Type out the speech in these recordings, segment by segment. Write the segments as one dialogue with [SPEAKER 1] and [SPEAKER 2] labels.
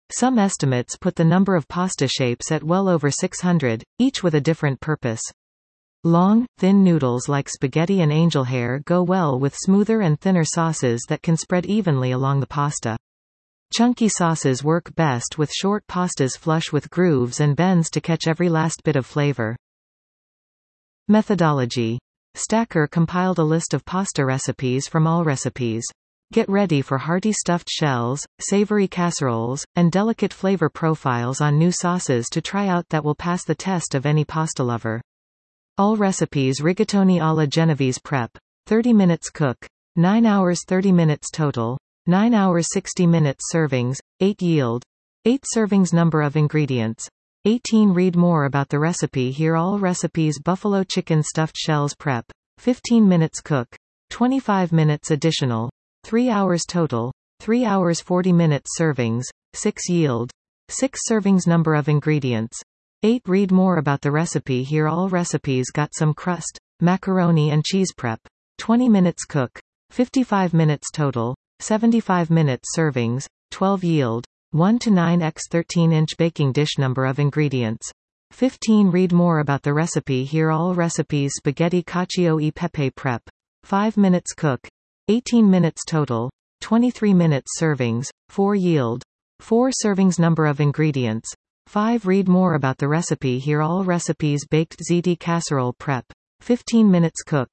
[SPEAKER 1] Some estimates put the number of pasta shapes at well over 600, each with a different purpose. Long, thin noodles like spaghetti and angel hair go well with smoother and thinner sauces that can spread evenly along the pasta. Chunky sauces work best with short pastas flush with grooves and bends to catch every last bit of flavor. Methodology. Stacker compiled a list of pasta recipes from Allrecipes. Get ready for hearty stuffed shells, savory casseroles, and delicate flavor profiles on new sauces to try out that will pass the test of any pasta lover. Allrecipes Rigatoni alla Genovese prep. 30 minutes cook. 9 hours 30 minutes total. 9 hours 60 minutes servings. 8 yield. 8 servings number of ingredients. 18 Read more about the recipe here. Allrecipes Buffalo chicken stuffed shells prep. 15 minutes cook. 25 minutes additional. 3 hours total. 3 hours 40 minutes servings. 6 yield. 6 servings number of ingredients. 8 Read more about the recipe here. Allrecipes got some crust, macaroni and cheese prep. 20 minutes cook. 55 minutes total. 75 minutes servings. 12 yield. 1 to 9 x 13-inch baking dish number of ingredients. 15 Read more about the recipe here. Allrecipes Spaghetti cacio e pepe prep. 5 minutes cook. 18 minutes total. 23 minutes servings. 4 yield. 4 servings number of ingredients. 5 Read more about the recipe here. Allrecipes Baked ziti casserole prep. 15 minutes cook.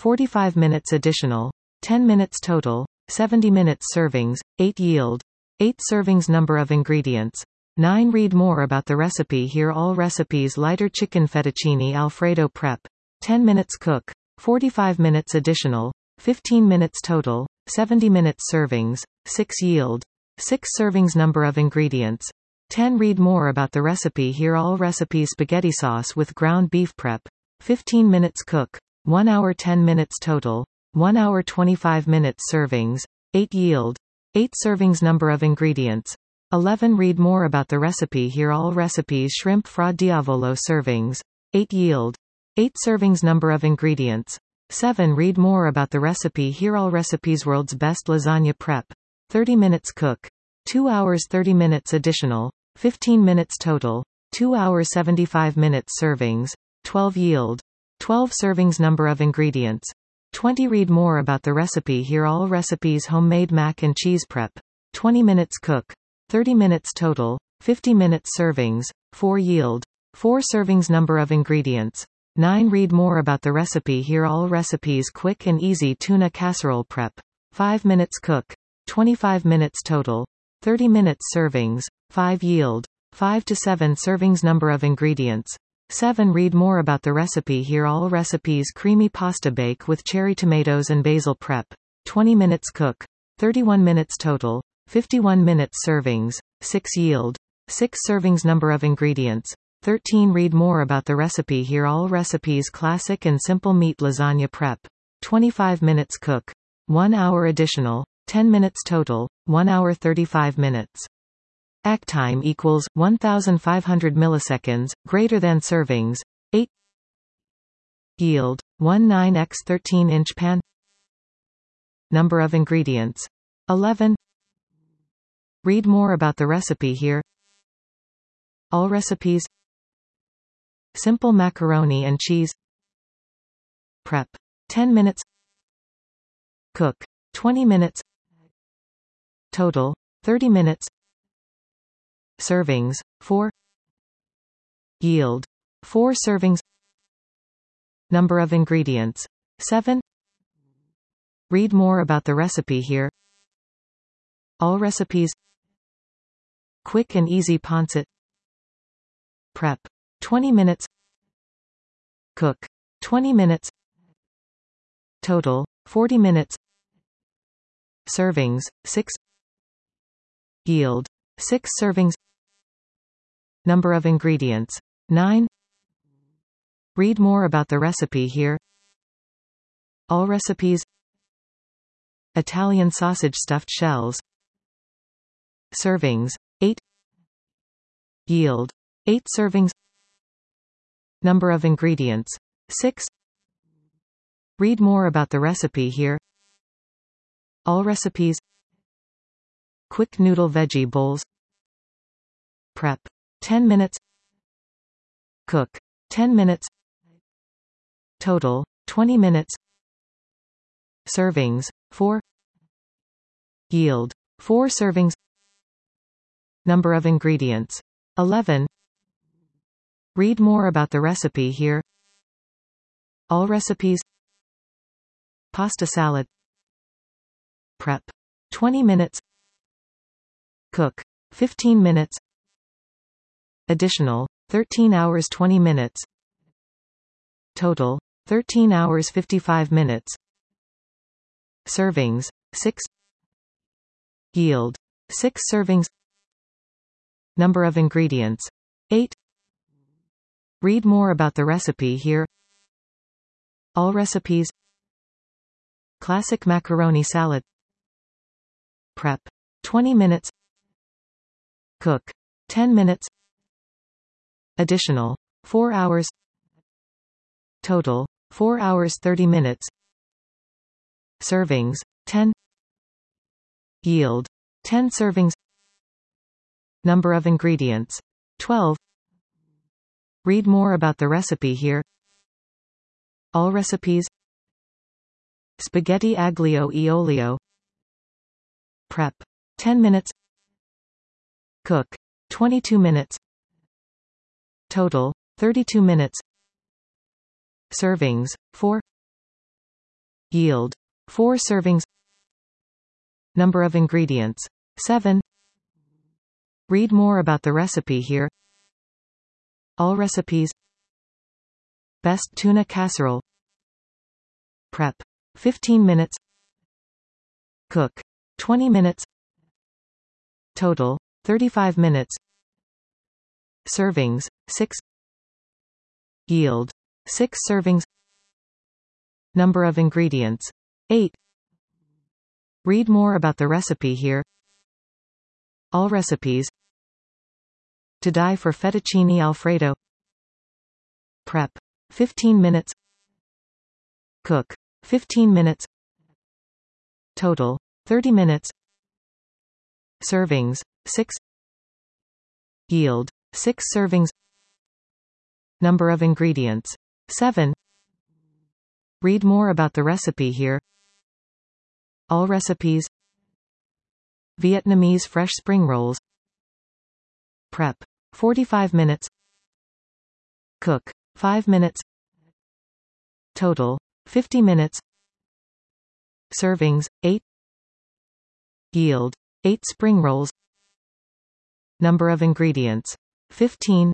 [SPEAKER 1] 45 minutes additional. 10 minutes total. 70 minutes servings. 8 yield. 8 servings number of ingredients. 9 Read more about the recipe here. Allrecipes Lighter chicken fettuccine alfredo prep. 10 minutes cook. 45 minutes additional. 15 minutes total. 70 minutes servings. 6 yield. 6 servings number of ingredients. 10 Read more about the recipe here. Allrecipes Spaghetti sauce with ground beef prep. 15 minutes cook. 1 hour 10 minutes total. 1 hour 25 minutes servings. 8 yield. 8 servings number of ingredients. 11 Read more about the recipe here. Allrecipes Shrimp fra diavolo servings. 8 yield. 8 servings number of ingredients. 7 Read more about the recipe here. Allrecipes World's Best Lasagna prep. 30 minutes cook. 2 hours 30 minutes additional. 15 minutes total. 2 hours 75 minutes servings. 12 yield. 12 servings number of ingredients. 20 Read more about the recipe here. Allrecipes Homemade mac and cheese prep. 20 minutes cook. 30 minutes total. 50 minutes servings. 4 yield. 4 servings number of ingredients. 9 Read more about the recipe here. Allrecipes Quick and easy tuna casserole prep. 5 minutes cook. 25 minutes total. 30 minutes servings. 5 yield. 5 to 7 servings number of ingredients. 7 Read more about the recipe here. Allrecipes Creamy pasta bake with cherry tomatoes and basil prep. 20 minutes cook. 31 minutes total. 51 minutes servings. 6 yield. 6 servings number of ingredients. 13 Read more about the recipe here. Allrecipes Classic and simple meat lasagna prep. 25 minutes cook. 1 hour additional. 10 minutes total. 1 hour 35 minutes. Act time equals 1500 milliseconds, greater than servings. 8 yield. 19 x 13-inch pan. Number of ingredients. 11 Read more about the recipe here. Allrecipes Simple macaroni and cheese prep. 10 minutes cook. 20 minutes total. 30 minutes servings. 4 yield. 4 servings number of ingredients. 7 Read more about the recipe here. Allrecipes Quick and easy pancit prep. 20 minutes cook. 20 minutes total. 40 minutes servings. 6 yield. 6 servings number of ingredients. 9 Read more about the recipe here. Allrecipes Italian sausage stuffed shells servings. 8 yield. 8 servings number of ingredients. 6 Read more about the recipe here. Allrecipes Quick noodle veggie bowls Prep 10 minutes. Cook 10 minutes. Total 20 minutes. Servings 4. Yield 4 servings. Number of ingredients 11. Read more about the recipe here. All recipes. Pasta salad. Prep 20 minutes. Cook 15 minutes. Additional 13 hours 20 minutes. Total 13 hours 55 minutes. Servings 6. Yield 6 servings. Number of ingredients 8. Read more about the recipe here. All recipes. Classic macaroni salad. Prep 20 minutes. Cook 10 minutes. Additional 4 hours. Total 4 hours 30 minutes. Servings 10. Yield 10 servings. Number of ingredients 12. Read more about the recipe here. All recipes. Spaghetti aglio e olio. Prep 10 minutes. Cook 22 minutes. Total 32 minutes. Servings 4. Yield 4 servings. Number of ingredients 7. Read more about the recipe here. All recipes. Best tuna casserole. Prep 15 minutes. Cook 20 minutes. Total 35 minutes. Servings 6. Yield 6 servings. Number of ingredients 8. Read more about the recipe here. All recipes. To die for fettuccine alfredo. Prep 15 minutes. Cook 15 minutes. Total 30 minutes. Servings 6. Yield 6 servings. Number of ingredients 7. Read more about the recipe here. All recipes. Vietnamese fresh spring rolls. Prep 45 minutes. Cook 5 minutes. Total 50 minutes. Servings 8. Yield 8 spring rolls. Number of ingredients 15.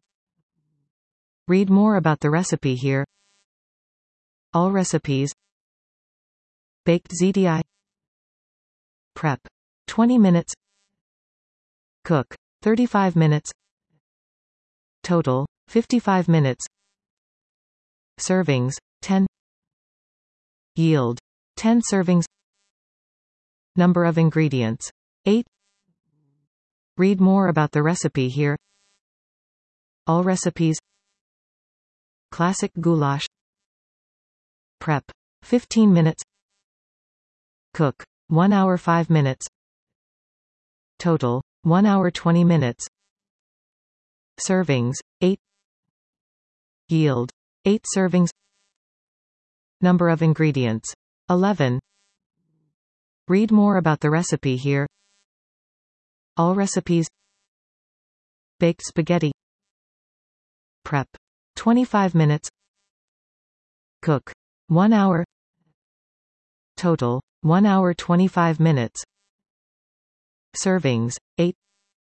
[SPEAKER 1] Read more about the recipe here. All recipes. Baked ziti. Prep 20 minutes. Cook 35 minutes. Total 55 minutes. Servings 10. Yield 10 servings. Number of ingredients 8. Read more about the recipe here. All recipes. Classic goulash. Prep 15 minutes. Cook 1 hour 5 minutes. Total 1 hour 20 minutes. Servings 8. Yield 8 servings. Number of ingredients 11. Read more about the recipe here. All recipes. Baked spaghetti. Prep 25 minutes. Cook 1 hour. Total 1 hour 25 minutes. Servings 8.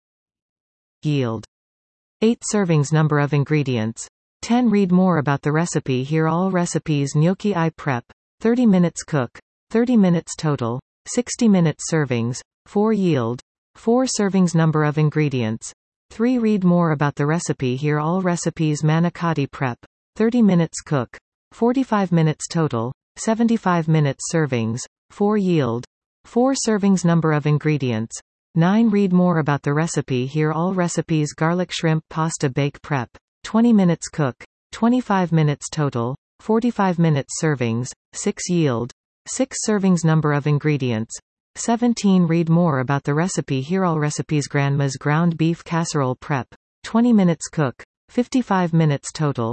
[SPEAKER 1] Yield 8 servings. Number of ingredients 10. Read more about the recipe here. All recipes. Gnocchi prep 30 minutes. Cook 30 minutes. Total 60 minutes. Servings 4. Yield 4 servings. Number of ingredients 3. Read more about the recipe here. All recipes. Manicotti prep 30 minutes. Cook 45 minutes. Total 75 minutes. Servings 4. Yield 4 servings. Number of ingredients 9. Read more about the recipe here. All recipes. Garlic shrimp pasta bake prep 20 minutes. Cook 25 minutes. Total 45 minutes. Servings 6. Yield 6 servings. Number of ingredients 17. Read more about the recipe here. All recipes. Grandma's ground beef casserole prep 20 minutes cook. 55 minutes total.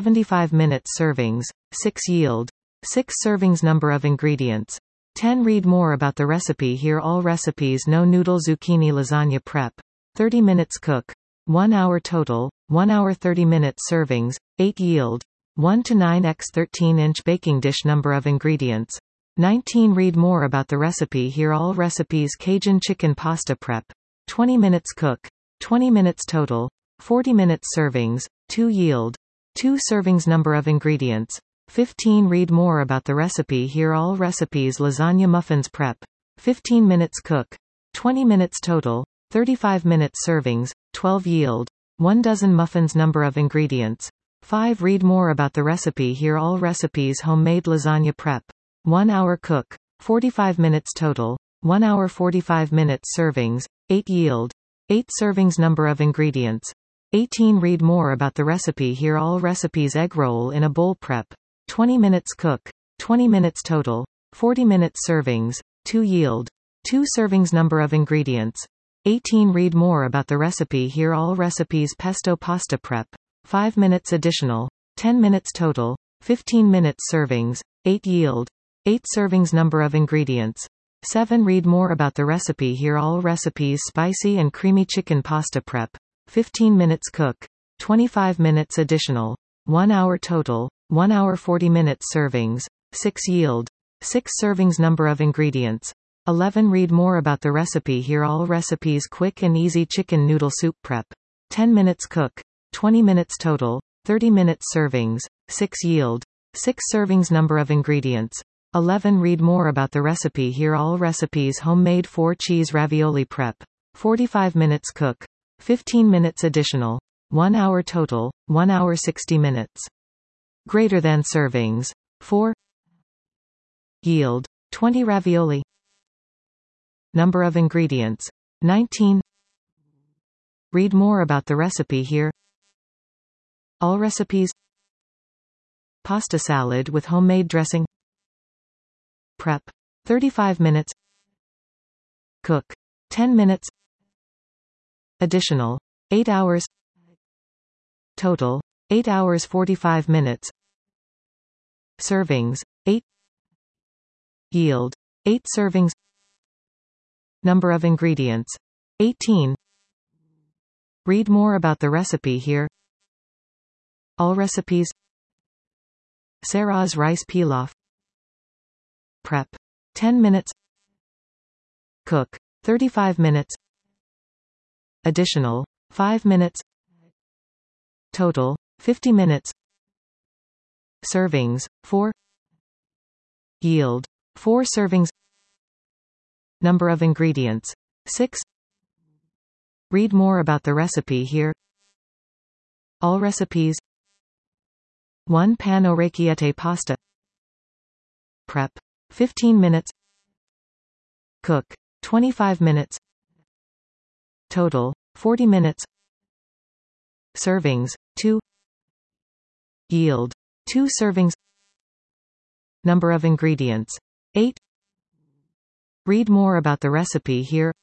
[SPEAKER 1] 75 minutes servings. 6 yield. 6 servings. Number of ingredients. 10. Read more about the recipe here. All recipes. No noodle zucchini lasagna prep. 30 minutes cook. 1 hour total. 1 hour 30 minutes servings. 8 yield. 1 to 9 x 13-inch baking dish. Number of ingredients. 19. Read more about the recipe here. All recipes. Cajun chicken pasta prep. 20 minutes cook. 20 minutes total. 40 minutes servings. 2 yield. 2 servings. Number of ingredients. 15. Read more about the recipe here. All recipes. Lasagna muffins prep. 15 minutes cook. 20 minutes total. 35 minutes servings. 12 yield. 1 dozen muffins. Number of ingredients. 5. Read more about the recipe here. All recipes. Homemade lasagna prep. 1 hour cook. 45 minutes total. 1 hour 45 minutes servings. 8 yield. 8 servings. Number of ingredients. 18. Read more about the recipe here. All recipes. Egg roll in a bowl prep. 20 minutes cook. 20 minutes total. 40 minutes servings. 2 yield. 2 servings. Number of ingredients. 18. Read more about the recipe here. All recipes. Pesto pasta prep. 5 minutes additional. 10 minutes total. 15 minutes servings. 8 yield. 8 servings. Number of ingredients. 7. Read more about the recipe here. All recipes. Spicy and creamy chicken pasta prep. 15 minutes cook. 25 minutes additional. 1 hour total. 1 hour 40 minutes servings. 6 yield. 6 servings. Number of ingredients. 11. Read more about the recipe here. All recipes. Quick and easy chicken noodle soup prep. 10 minutes cook. 20 minutes total. 30 minutes servings. 6 yield. 6 servings. Number of ingredients. 11. Read more about the recipe here. All recipes. Homemade 4 cheese ravioli prep. 45 minutes cook. 15 minutes additional. 1 hour total. 1 hour 60 minutes. Greater than servings. 4 yield. 20 ravioli. Number of ingredients. 19. Read more about the recipe here. All recipes. Pasta salad with homemade dressing. Prep. 35 minutes. Cook. 10 minutes. Additional. 8 hours. Total. 8 hours 45 minutes. Servings. 8 yield. 8 servings. Number of ingredients. 18. Read more about the recipe here. All recipes. Sarah's rice pilaf. Prep. 10 minutes. Cook. 35 minutes. Additional. 5 minutes. Total. 50 minutes. Servings. 4 yield. 4 servings. Number of ingredients. 6. Read more about the recipe here. All recipes. 1 pan orecchiette pasta. Prep. 15 minutes. Cook. 25 minutes. Total. 40 minutes. Servings. 2 yield. 2 servings. Number of ingredients. 8. Read more about the recipe here.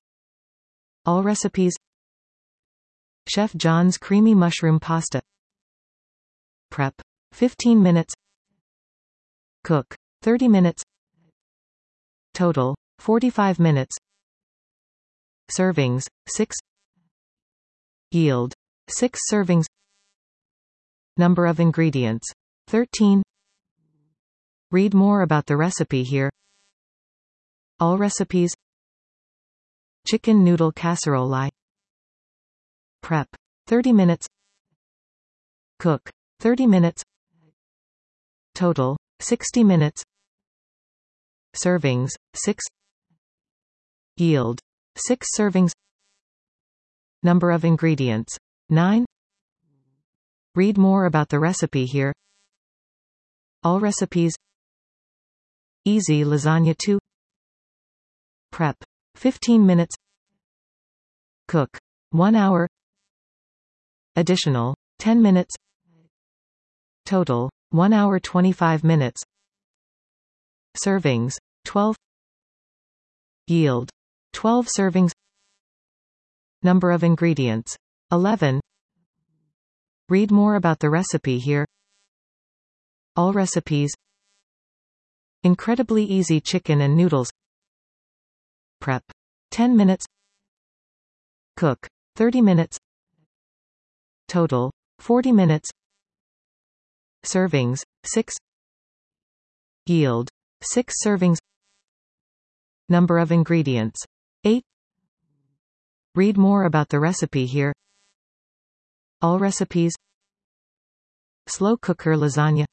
[SPEAKER 1] All recipes. Chef John's creamy mushroom pasta. Prep. 15 minutes. Cook. 30 minutes. Total. 45 minutes. Servings. 6 yield. 6 servings. Number of ingredients. 13. Read more about the recipe here. All recipes. Chicken noodle casserole. Prep. 30 minutes. Cook. 30 minutes. Total. 60 minutes. Servings. 6 yield. 6 servings. Number of ingredients. 9. Read more about the recipe here. All recipes. Easy lasagna 2. Prep. 15 minutes. Cook. 1 hour. Additional. 10 minutes. Total. 1 hour 25 minutes. Servings. 12 yield. 12 servings. Number of ingredients. 11. Read more about the recipe here. All recipes. Incredibly easy chicken and noodles. Prep 10 minutes. Cook 30 minutes. Total 40 minutes. Servings 6. Yield 6 servings. Number of ingredients 8. Read more about the recipe here. All recipes. Slow cooker lasagna.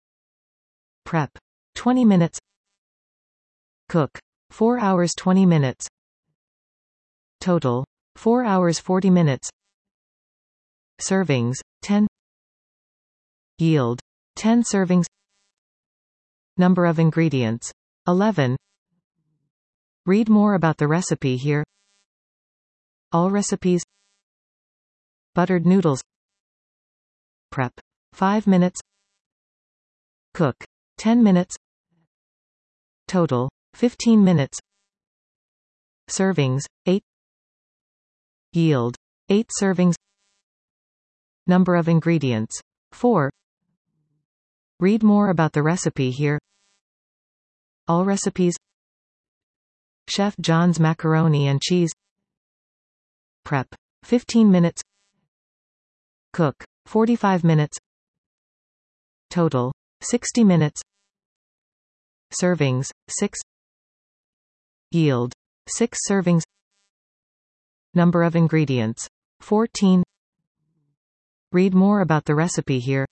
[SPEAKER 1] Prep 20 minutes. Cook 4 hours 20 minutes. Total 4 hours 40 minutes. Servings 10. Yield 10 servings. Number of ingredients 11. Read more about the recipe here. All recipes. Buttered noodles. Prep 5 minutes. Cook 10 minutes. Total 15 minutes. Servings 8. Yield 8 servings. Number of ingredients 4. Read more about the recipe here. All recipes. Chef John's macaroni and cheese. Prep 15 minutes. Cook 45 minutes. Total 60 minutes. Servings 6. Yield 6 servings. Number of ingredients 14. Read more about the recipe here.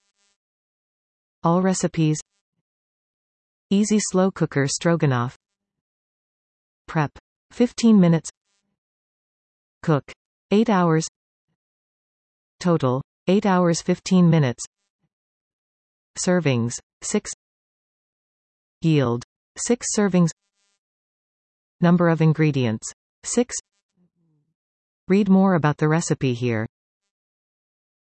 [SPEAKER 1] All recipes. Easy slow cooker stroganoff. Prep 15 minutes. Cook 8 hours. Total 8 hours 15 minutes. Servings 6. Yield 6 servings. Number of ingredients 6. Read more about the recipe here.